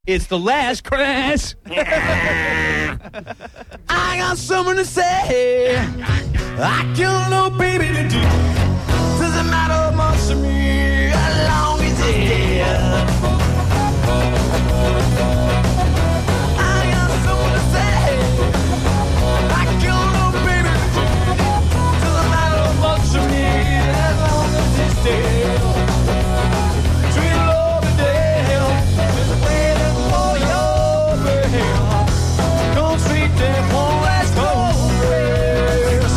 It's the last crash. I got something to say. I don't know, baby, to do. Doesn't matter much to me as long as it's here. I got something to say. I don't know, baby, to do. Doesn't matter much to me as long as it's here. Sweet love today is waiting for your bail. Don't treat them one last race.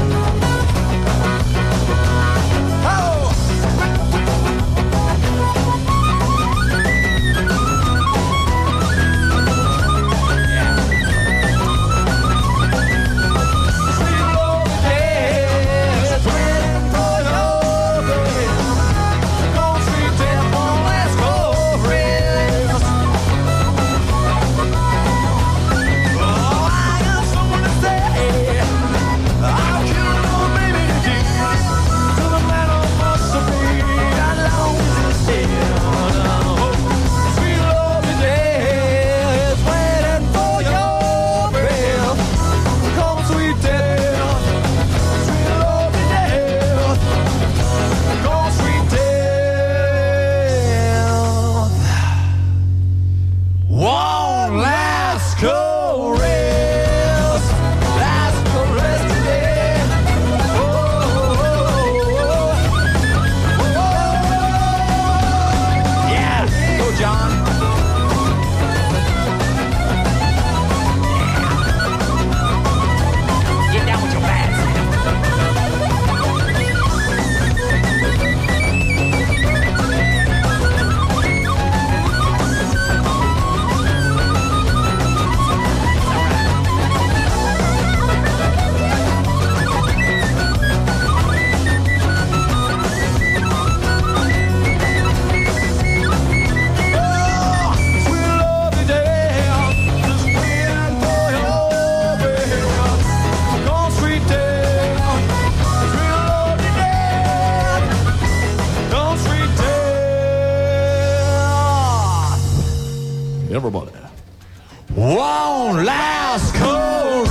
Everybody. One last chorus.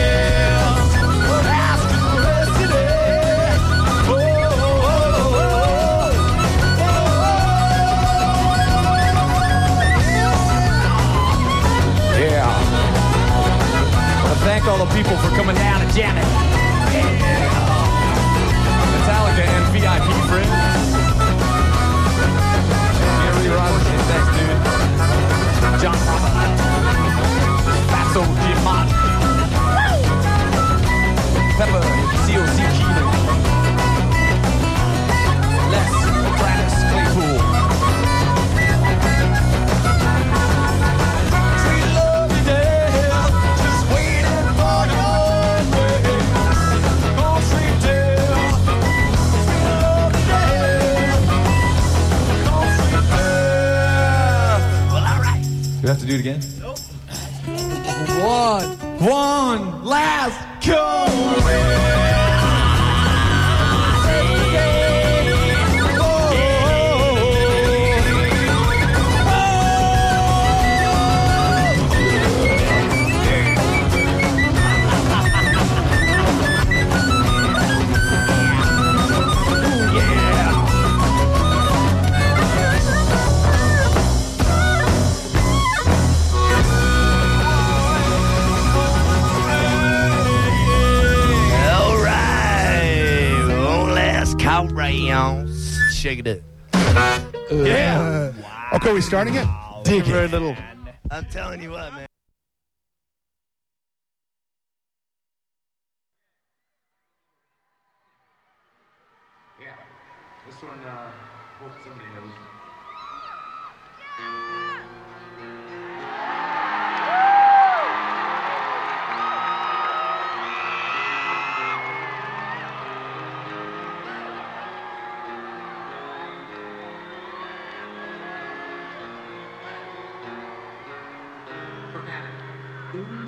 Last chorus today. Oh, oh, oh, oh. Yeah. I want to thank all the people for coming down and jamming. Yeah. Metallica and VIP friends. Gary Robertson, thanks, dude. John Papa, Fatso Diamant, Pepper, COC Keenan, Les, Travis Claypool. Sweet love today, just waiting for your way. Oh, sweet dear, sweet love today, oh, sweet dear. Well, all right. Do we have to do it again? Nope. One last chorus. Shake it up. Yeah. Wow. Okay, we starting it? Dig it. Very little. I'm telling you what, man. Yeah. This one, hope somebody knows. Ooh.